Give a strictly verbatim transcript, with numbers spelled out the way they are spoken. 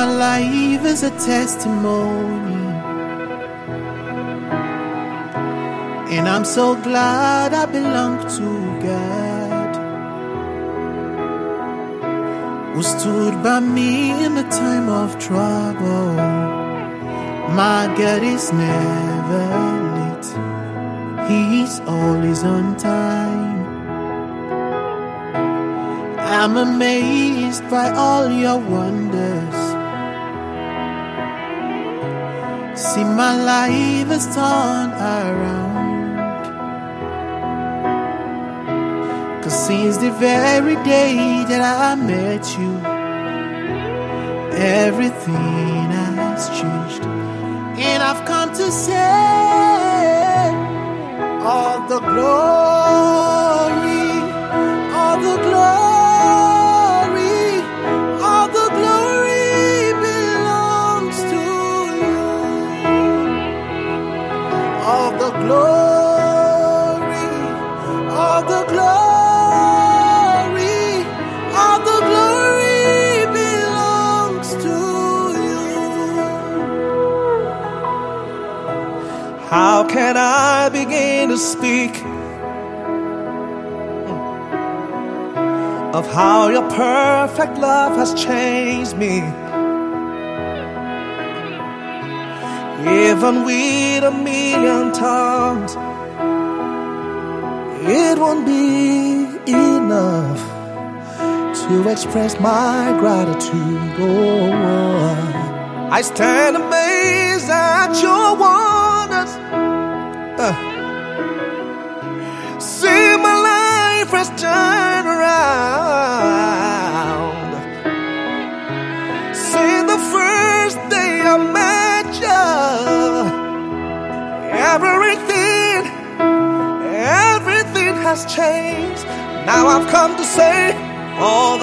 my life is a testimony, and I'm so glad I belong to God, who stood by me in the time of trouble. My God is never late, He's always on time. I'm amazed by all your wonders. See, my life has turned around, 'cause since the very day that I met you, everything has changed. And I've come to say all the glory, all the glory, all the glory belongs to you. All the glory, all the glory, all the glory belongs to you. How can I begin to speak of how your perfect love has changed me? Even with a million tongues, it won't be enough to express my gratitude. Oh, I stand amazed at your wonders. Uh. See, my life has turned around. Since the first day I met you, everything, everything has changed. Now I've come to say all